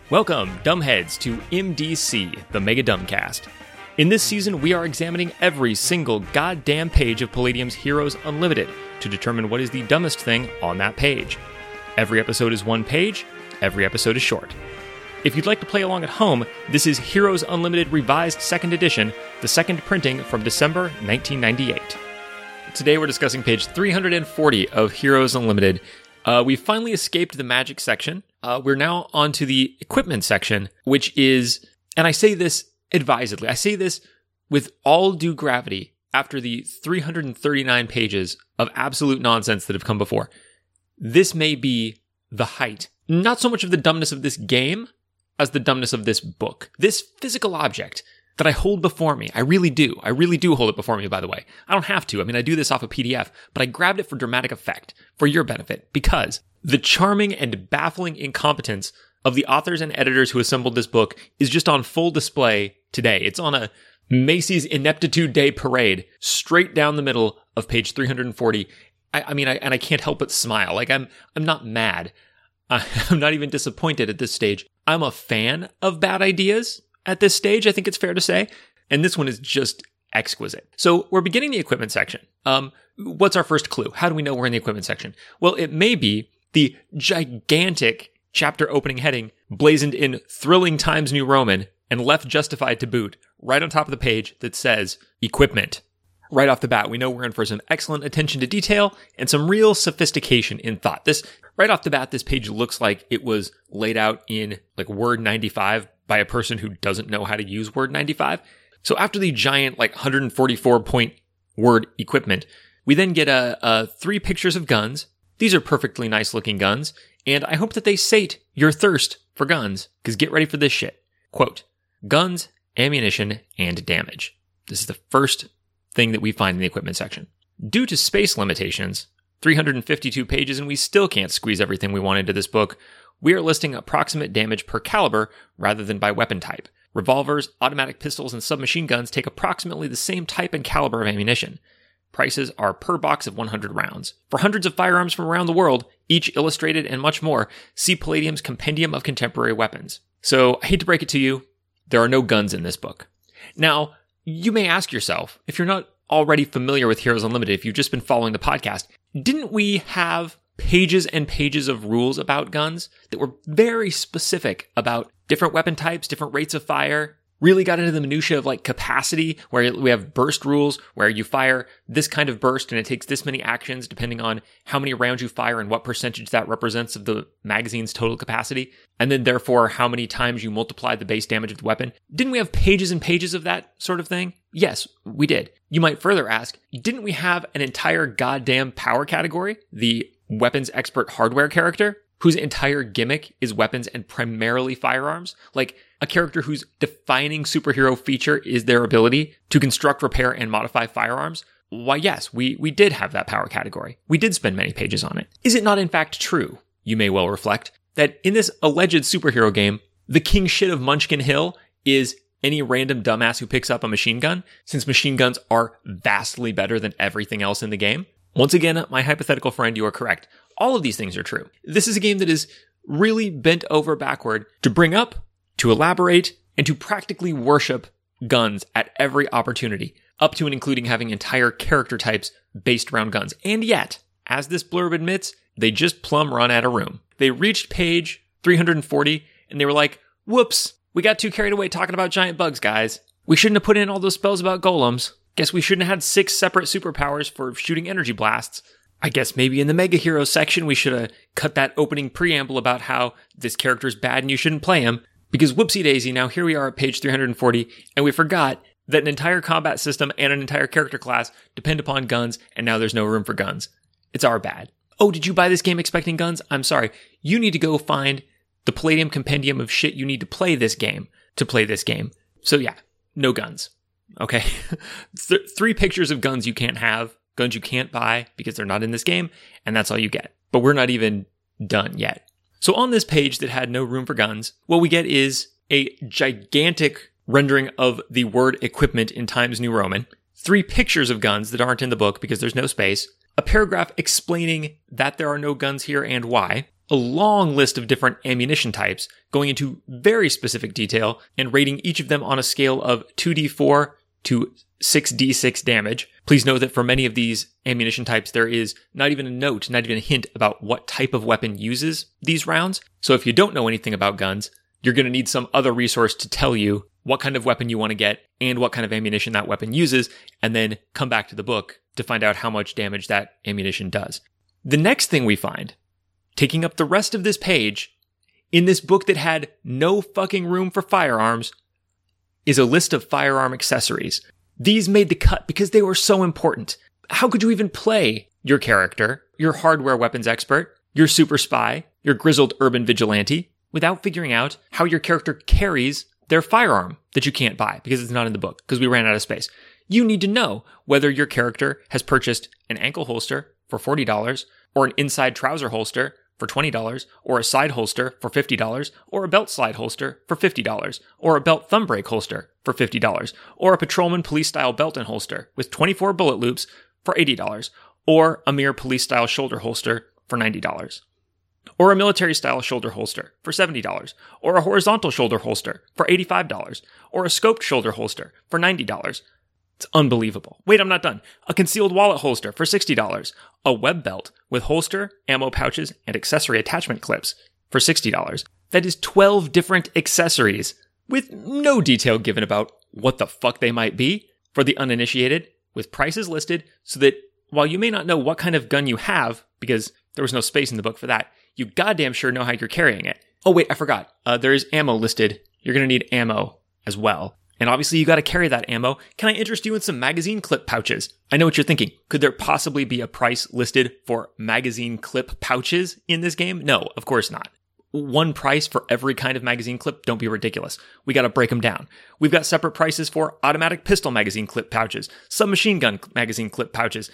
Welcome, dumbheads, to MDC, the Mega Dumbcast. In this season, we are examining every single goddamn page of Palladium's Heroes Unlimited to determine what is the dumbest thing on that page. Every episode is one page, every episode is short. If you'd like to play along at home, this is Heroes Unlimited Revised 2nd Edition, the second printing from December 1998. Today we're discussing page 340 of Heroes Unlimited. We finally escaped the magic section. We're now on to the equipment section, which is, and I say this advisedly, I say this with all due gravity after the 339 pages of absolute nonsense that have come before. This may be the height, not so much of the dumbness of this game, as the dumbness of this book. This physical object that I hold before me. I really do hold it before me, by the way. I don't have to. I mean, I do this off a PDF, but I grabbed it for dramatic effect, for your benefit, because the charming and baffling incompetence of the authors and editors who assembled this book is just on full display today. It's on a Macy's Ineptitude Day parade, straight down the middle of page 340. I can't help but smile. Like, I'm not mad. I'm not even disappointed at this stage. I'm a fan of bad ideas at this stage, I think it's fair to say. And this one is just exquisite. So we're beginning the equipment section. What's our first clue? How do we know we're in the equipment section? Well, it may be the gigantic chapter opening heading blazoned in thrilling Times New Roman and left justified to boot right on top of the page that says equipment. Right off the bat, we know we're in for some excellent attention to detail and some real sophistication in thought. Right off the bat, this page looks like it was laid out in like Word 95 by a person who doesn't know how to use Word 95. So after the giant 144 point word equipment, we then get 3 pictures of guns. These are perfectly nice looking guns, and I hope that they sate your thirst for guns, because get ready for this shit. Quote, guns, ammunition, and damage. This is the first thing that we find in the equipment section. Due to space limitations, 352 pages, and we still can't squeeze everything we want into this book, we are listing approximate damage per caliber rather than by weapon type. Revolvers, automatic pistols, and submachine guns take approximately the same type and caliber of ammunition. Prices are per box of 100 rounds. For hundreds of firearms from around the world, each illustrated and much more, see Palladium's Compendium of Contemporary Weapons. So, I hate to break it to you, there are no guns in this book. Now, you may ask yourself, if you're not already familiar with Heroes Unlimited, if you've just been following the podcast, didn't we have pages and pages of rules about guns that were very specific about different weapon types, different rates of fire, really got into the minutia of capacity, where we have burst rules where you fire this kind of burst and it takes this many actions depending on how many rounds you fire and what percentage that represents of the magazine's total capacity, and then therefore how many times you multiply the base damage of the weapon. Didn't we have pages and pages of that sort of thing? Yes, we did. You might further ask, didn't we have an entire goddamn power category, the weapons expert hardware character, whose entire gimmick is weapons and primarily firearms? Like a character whose defining superhero feature is their ability to construct, repair, and modify firearms? Why, yes, we did have that power category. We did spend many pages on it. Is it not in fact true, you may well reflect, that in this alleged superhero game, the king shit of Munchkin Hill is any random dumbass who picks up a machine gun, since machine guns are vastly better than everything else in the game? Once again, my hypothetical friend, you are correct. All of these things are true. This is a game that is really bent over backward to bring up, to elaborate, and to practically worship guns at every opportunity, up to and including having entire character types based around guns. And yet, as this blurb admits, they just plumb run out of room. They reached page 340, and they were like, whoops, we got too carried away talking about giant bugs, guys. We shouldn't have put in all those spells about golems. Guess we shouldn't have had 6 separate superpowers for shooting energy blasts. I guess maybe in the Mega Heroes section, we should have cut that opening preamble about how this character's bad and you shouldn't play him. Because whoopsie daisy, now here we are at page 340, and we forgot that an entire combat system and an entire character class depend upon guns, and now there's no room for guns. It's our bad. Oh, did you buy this game expecting guns? I'm sorry. You need to go find the Palladium compendium of shit you need to play this game. So yeah, no guns. Okay? 3 pictures of guns you can't have, guns you can't buy because they're not in this game, and that's all you get. But we're not even done yet. So on this page that had no room for guns, what we get is a gigantic rendering of the word equipment in Times New Roman, 3 pictures of guns that aren't in the book because there's no space, a paragraph explaining that there are no guns here and why, a long list of different ammunition types, going into very specific detail and rating each of them on a scale of 2d4 to 6d6 damage. Please know that for many of these ammunition types, there is not even a note, not even a hint about what type of weapon uses these rounds. So if you don't know anything about guns, you're going to need some other resource to tell you what kind of weapon you want to get and what kind of ammunition that weapon uses, and then come back to the book to find out how much damage that ammunition does. The next thing we find, taking up the rest of this page, in this book that had no fucking room for firearms, is a list of firearm accessories. These made the cut because they were so important. How could you even play your character, your hardware weapons expert, your super spy, your grizzled urban vigilante, without figuring out how your character carries their firearm that you can't buy because it's not in the book, because we ran out of space? You need to know whether your character has purchased an ankle holster for $40, or an inside trouser holster for $20, or a side holster for $50, or a belt slide holster for $50, or a belt thumb brake holster for $50, or a patrolman police-style belt and holster with 24 bullet loops for $80, or a mere police-style shoulder holster for $90, or a military-style shoulder holster for $70, or a horizontal shoulder holster for $85, or a scoped shoulder holster for $90. It's unbelievable. Wait, I'm not done. A concealed wallet holster for $60. A web belt with holster, ammo pouches, and accessory attachment clips for $60. That is 12 different accessories with no detail given about what the fuck they might be for the uninitiated, with prices listed so that while you may not know what kind of gun you have, because there was no space in the book for that, you goddamn sure know how you're carrying it. Oh wait, I forgot. There is ammo listed. You're going to need ammo as well. And obviously you got to carry that ammo. Can I interest you in some magazine clip pouches? I know what you're thinking. Could there possibly be a price listed for magazine clip pouches in this game? No, of course not. One price for every kind of magazine clip? Don't be ridiculous. We got to break them down. We've got separate prices for automatic pistol magazine clip pouches, submachine gun magazine clip pouches,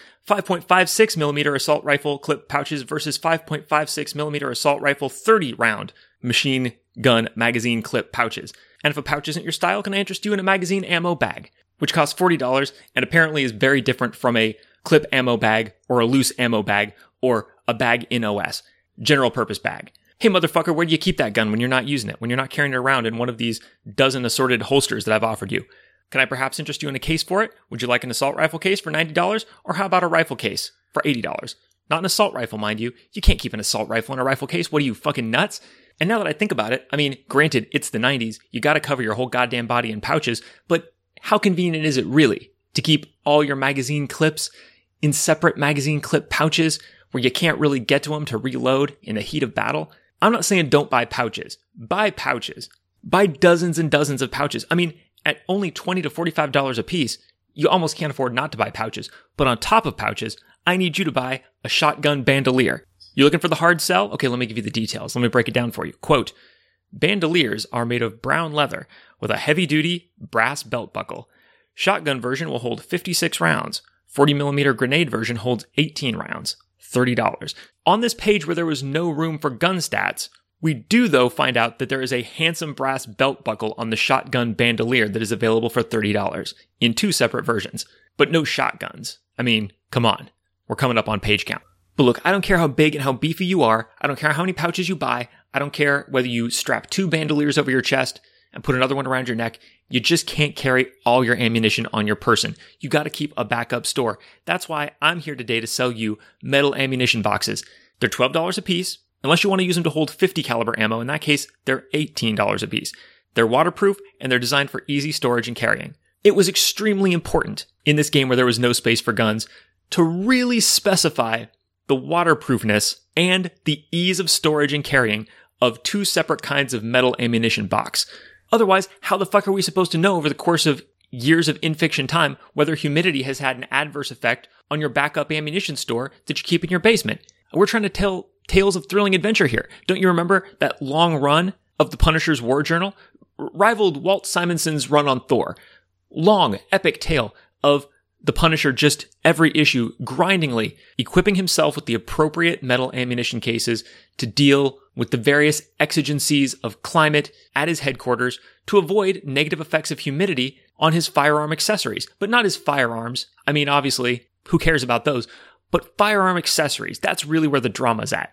5.56 millimeter assault rifle clip pouches versus 5.56 millimeter assault rifle 30 round machine gun magazine clip pouches. And if a pouch isn't your style, can I interest you in a magazine ammo bag, which costs $40 and apparently is very different from a clip ammo bag or a loose ammo bag or a bag in OS, general purpose bag. Hey motherfucker, where do you keep that gun when you're not using it, when you're not carrying it around in one of these dozen assorted holsters that I've offered you? Can I perhaps interest you in a case for it? Would you like an assault rifle case for $90? Or how about a rifle case for $80? Not an assault rifle, mind you. You can't keep an assault rifle in a rifle case. What are you, fucking nuts? And now that I think about it, I mean, granted, it's the 90s. You gotta cover your whole goddamn body in pouches, but how convenient is it really to keep all your magazine clips in separate magazine clip pouches where you can't really get to them to reload in the heat of battle? I'm not saying don't buy pouches. Buy pouches. Buy dozens and dozens of pouches. I mean, at only $20 to $45 a piece, you almost can't afford not to buy pouches. But on top of pouches, I need you to buy a shotgun bandolier. You looking for the hard sell? Okay, let me give you the details. Let me break it down for you. Quote, bandoliers are made of brown leather with a heavy-duty brass belt buckle. Shotgun version will hold 56 rounds. 40mm grenade version holds 18 rounds. $30. On this page where there was no room for gun stats, we do, though, find out that there is a handsome brass belt buckle on the shotgun bandolier that is available for $30 in 2 separate versions. But no shotguns. I mean, come on. We're coming up on page count. But look, I don't care how big and how beefy you are. I don't care how many pouches you buy. I don't care whether you strap 2 bandoliers over your chest and put another one around your neck. You just can't carry all your ammunition on your person. You got to keep a backup store. That's why I'm here today to sell you metal ammunition boxes. They're $12 a piece. Unless you want to use them to hold 50 caliber ammo. In that case, they're $18 a piece. They're waterproof and they're designed for easy storage and carrying. It was extremely important in this game where there was no space for guns to really specify the waterproofness and the ease of storage and carrying of 2 separate kinds of metal ammunition box. Otherwise, how the fuck are we supposed to know over the course of years of in-fiction time whether humidity has had an adverse effect on your backup ammunition store that you keep in your basement? We're trying to tell tales of thrilling adventure here. Don't you remember that long run of the Punisher's War Journal? Rivaled Walt Simonson's run on Thor. Long, epic tale of the Punisher just every issue grindingly equipping himself with the appropriate metal ammunition cases to deal with the various exigencies of climate at his headquarters to avoid negative effects of humidity on his firearm accessories. But not his firearms. I mean, obviously, who cares about those? But firearm accessories, that's really where the drama's at.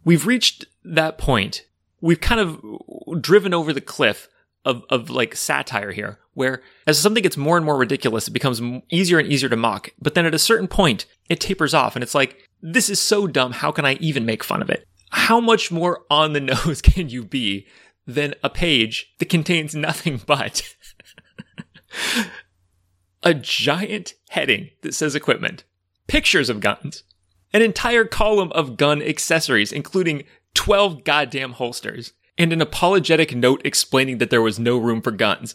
we've reached that point. We've kind of driven over the cliff of like satire here, where as something gets more and more ridiculous, it becomes easier and easier to mock. But then at a certain point, it tapers off and it's like, this is so dumb. How can I even make fun of it? How much more on the nose can you be than a page that contains nothing but a giant heading that says equipment, pictures of guns, an entire column of gun accessories, including 12 goddamn holsters, and an apologetic note explaining that there was no room for guns.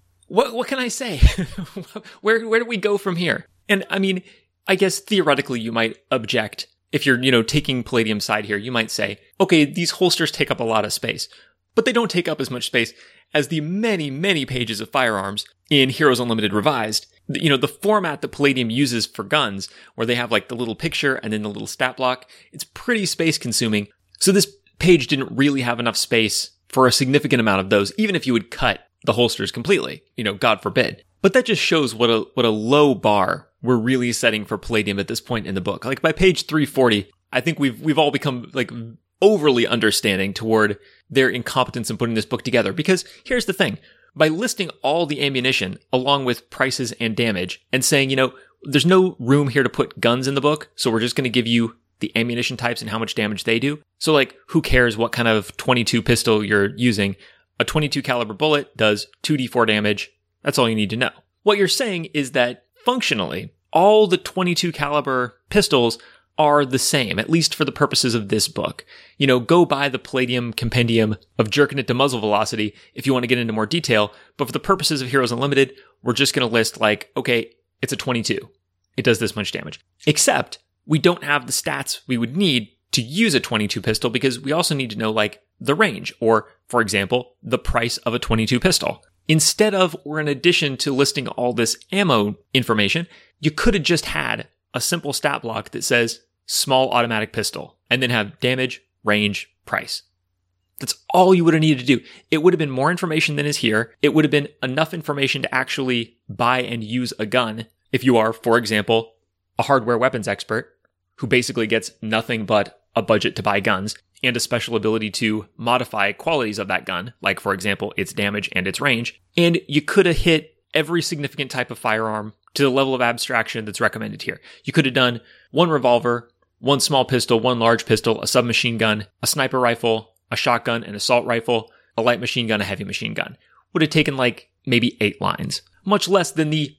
What can I say? Where do we go from here? And I mean, I guess theoretically you might object. If you're, taking Palladium's side here, you might say, okay, these holsters take up a lot of space, but they don't take up as much space as the many, many pages of firearms in Heroes Unlimited Revised. The format that Palladium uses for guns, where they have like the little picture and then the little stat block, it's pretty space consuming. So this page didn't really have enough space for a significant amount of those, even if you would cut the holsters completely, God forbid. But that just shows what a low bar we're really setting for Palladium at this point in the book. Like by page 340, I think we've all become like overly understanding toward their incompetence in putting this book together. Because here's the thing. By listing all the ammunition along with prices and damage and saying, there's no room here to put guns in the book, so we're just going to give you the ammunition types and how much damage they do. So like, who cares what kind of 22 pistol you're using? A 22 caliber bullet does 2d4 damage. That's all you need to know. What you're saying is that functionally, all the 22 caliber pistols are the same, at least for the purposes of this book. Go buy the Palladium Compendium of Jerking It to Muzzle Velocity if you want to get into more detail. But for the purposes of Heroes Unlimited, we're just going to list like, okay, it's a 22. It does this much damage. Except we don't have the stats we would need to use a 22 pistol because we also need to know like the range or, for example, the price of a 22 pistol. Instead of, or in addition to listing all this ammo information, you could have just had a simple stat block that says small automatic pistol and then have damage, range, price. That's all you would have needed to do. It would have been more information than is here. It would have been enough information to actually buy and use a gun if you are, for example, a hardware weapons expert who basically gets nothing but a budget to buy guns and a special ability to modify qualities of that gun, like, for example, its damage and its range. And you could have hit every significant type of firearm to the level of abstraction that's recommended here. You could have done one revolver, one small pistol, one large pistol, a submachine gun, a sniper rifle, a shotgun, an assault rifle, a light machine gun, a heavy machine gun. Would have taken like maybe 8 lines, much less than the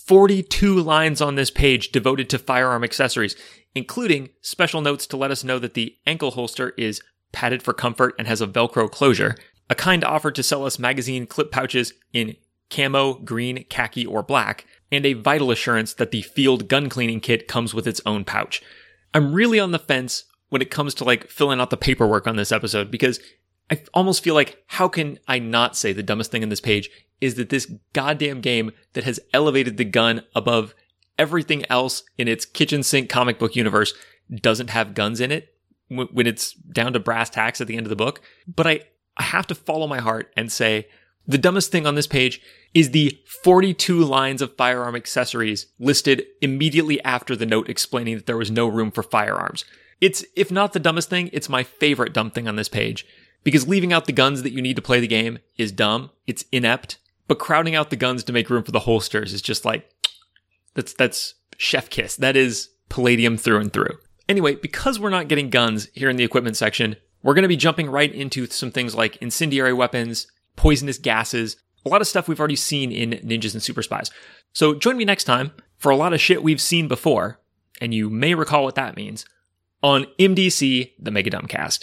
42 lines on this page devoted to firearm accessories, including special notes to let us know that the ankle holster is padded for comfort and has a Velcro closure, a kind offer to sell us magazine clip pouches in camo, green, khaki, or black, and a vital assurance that the field gun cleaning kit comes with its own pouch. I'm really on the fence when it comes to like filling out the paperwork on this episode because I almost feel like how can I not say the dumbest thing on this page is that this goddamn game that has elevated the gun above everything else in its kitchen sink comic book universe doesn't have guns in it when it's down to brass tacks at the end of the book. But I have to follow my heart and say the dumbest thing on this page is the 42 lines of firearm accessories listed immediately after the note explaining that there was no room for firearms. It's, if not the dumbest thing, it's my favorite dumb thing on this page. Because leaving out the guns that you need to play the game is dumb. It's inept. But crowding out the guns to make room for the holsters is just like, that's chef kiss. That is Palladium through and through. Anyway, because we're not getting guns here in the equipment section, we're going to be jumping right into some things like incendiary weapons, poisonous gases, a lot of stuff we've already seen in Ninjas and Super Spies. So join me next time for a lot of shit we've seen before, and you may recall what that means, on MDC, the Mega Dumbcast.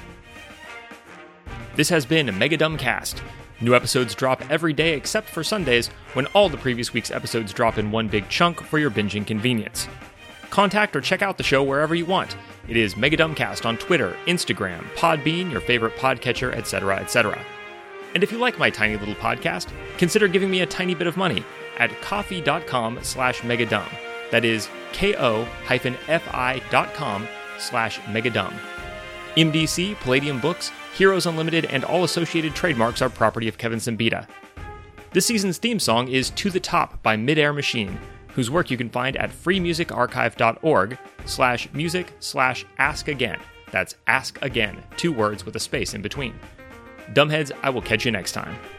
This has been a Mega Dumbcast. New episodes drop every day except for Sundays, when all the previous week's episodes drop in one big chunk for your binging convenience. Contact or check out the show wherever you want. It is Mega Dumbcast on Twitter, Instagram, Podbean, your favorite podcatcher, etc., etc. And if you like my tiny little podcast, consider giving me a tiny bit of money at ko-fi.com/megadumb. That is ko-fi.com/megadumb. MDC, Palladium Books, Heroes Unlimited, and all associated trademarks are property of Kevin Simbita. This season's theme song is To the Top by Midair Machine, whose work you can find at freemusicarchive.org/music/askagain. That's Ask Again, 2 words with a space in between. Dumbheads, I will catch you next time.